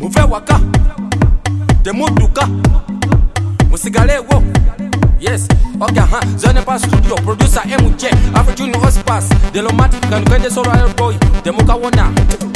muve waka temuduka musigalewo. Yes, okay, Zone Pass Studio, producer MJ, Afro Junior Ospas, Delomatic, and Kwende Solo Boy, Demuka Wona.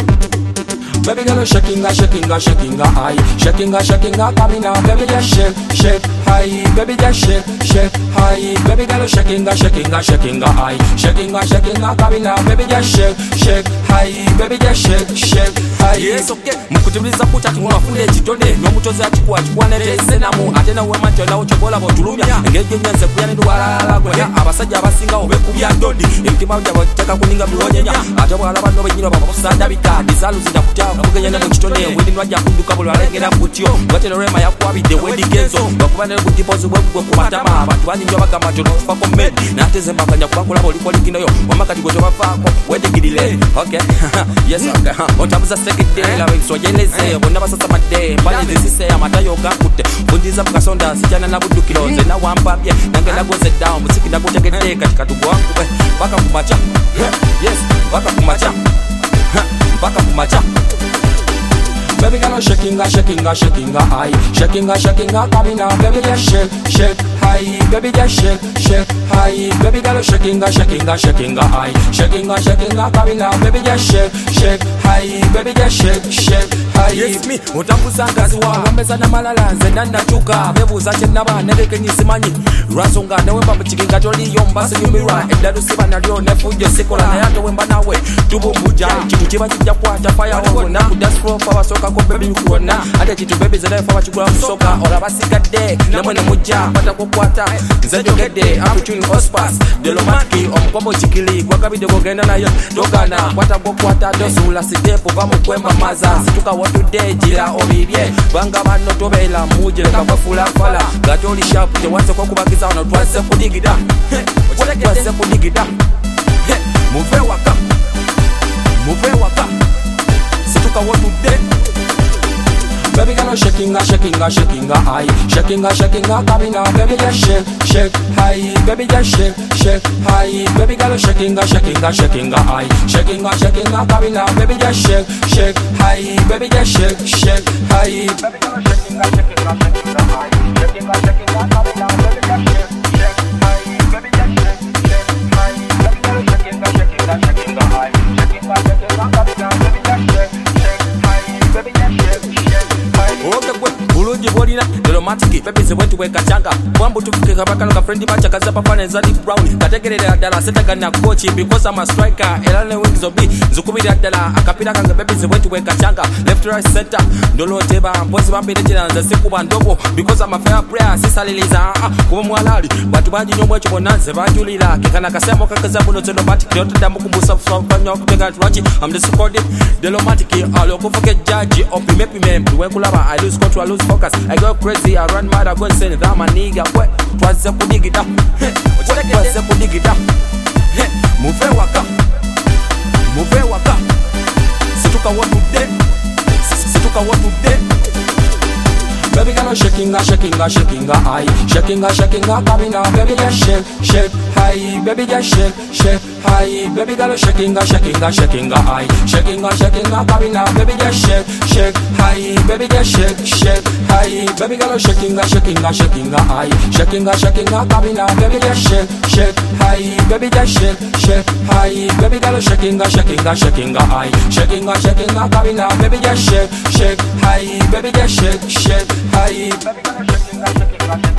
Baby girl, shaking her, aye. Shaking her, coming out. Baby just shake, high. Baby just shake, high. Baby girl, shaking her, aye. Shaking her, coming out. Baby just shake, high. Baby just shake, high. Yes, okay. Mukutimiza kucha tumwafule chitone. Nomuchozi achikuwa nete senamu. Atena wema chona uchokola botulumya. Engege nyanze kuyane duwala gwe. Abasajja abasinga obekubya ndodi. Emitima byabo taka kuninga biwonyenya. Atabo alaba no benyino bakusanda bika. Disalu zinja kutya. Mugenya ne mukitone wedi ndwajja kunduka buli alengera kutyo. Ngate norema yakwabide wedi genzo. Bakubane kuti pozu bwe kumatama. Abantu banyinyo bagamba tono fa komedi. Nateze makanya kubakula boli kinoyo. Wamakati gwe tobafako wedi gidile. Okay. Yes, okay. Otabuza sekete la wensojeleze. Bona basasa made. Bali zisise amatayo gakute. Bundiza mukasonda sijana na budukiro. Zena wampabye. Nangela goze down. Musiki nakutegete katika tugo wangu. Baka kumacha. Yes, baka kumacha. Baka kumacha. Baby girl, shaking her, aye. Shaking her, coming out. Baby just shake, high. Baby just shake, high. Baby girl, shaking her, aye. Shaking her, coming out. Baby just shake, high. Baby just shake, high. Yes me, utambusangazi wa wambeza na malala nzenda natuka. Bebuza chenaba nereke nisimanyi. Razonga newe mba mchikinga joli yomba senyumira. Edadu siba na rio nefujo sikola na yato wemba nawe. Tubu mbuja, chitu chiba chija kwa chafaya wawo. Na kudance flow for wasoka kwa baby kuona. Ade chitu baby zele for wachugula msoka. Ora basikade, nemwene muja, pata kukwata. Nzenjo gede, Afro Ospas. Delomatiki, omkombo chikili. Kwa kabide kogenda na yo, tokana. Pata kukwata, dosula sidepo, bamu kwemba maza. Situka today jira obibye banga bano tobela muje kama fula fala gatoli sharp je wanze kokubakiza ono twanze kudigida twanze kudigida muve waka situka today. Baby girl, shaking her, aye. Shaking her, coming out. Baby just shake, high. Baby just shake, high. Baby girl, shaking her, aye. Shaking her, coming out. Baby just shake, high. Baby just shake, high. Baby girl, shaking her, aye. Shaking her, coming out. Baby just shake, high. Baby just shake, high. Baby girl, shaking her, aye. Shaking her, coming out. Baby just shake, high. Baby just shake. Okay, boy, bulungi bolina Delomatic, baby ze wetu weka changa. Wambu tukika bakano ka friendly bacha kaza papa na Zadi Brown. Kategerera dala setaka na coach because I'm a striker. Elane wings obi zukubira dala akapira kanga baby ze wetu weka changa. Left right center ndolo teba mpozi bambire jina nza sikuba ndogo because I'm a fair player sisaliliza kuba mwalali batu banji nyomwe chibonanze banjulira kikana kasemo kakaza buno Delomatic yote damu kumbusa fanya okutega twachi I'm the supported Delomatic alokufoke judge opime duwe kulaba I lose control, I lose focus. I go crazy, I run mad, I go insane. That my nigga, what? Twas a kudigida. Twas a kudigida. Muve waka. Situka what today. Baby girl, shaking her, aye. Shaking her, coming out. Baby just shake, high. Baby just shake, high. Baby girl, shaking her, aye. Shaking her, coming out. Baby just shake, high. Baby just shake, high. Baby girl, shaking her, aye. Shaking her, coming out. Baby just shake, high. Baby just shake, high. Baby girl, shaking her, aye. Shaking her, coming out. Baby just shake, high. Baby just shake, high. Baby girl, shaking her,